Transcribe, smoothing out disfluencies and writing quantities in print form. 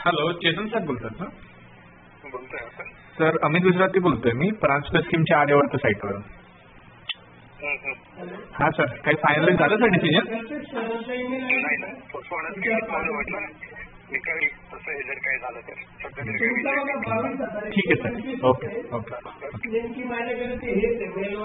Hello, Chetan sir बोलतात ना? बोलतोय सर. सर अमित गुजराती बोलतोय मी, ट्रान्सफर स्कीमच्या आर्यवर्त साईटवरून. हा सर, काही फायनल झालं सर डिसिजन? नाही ना, पोस्टपोनच केलं मला वाटलं निकाली तसं जर काय झालं तर सध्या ठीक आहे सर. Okay okay.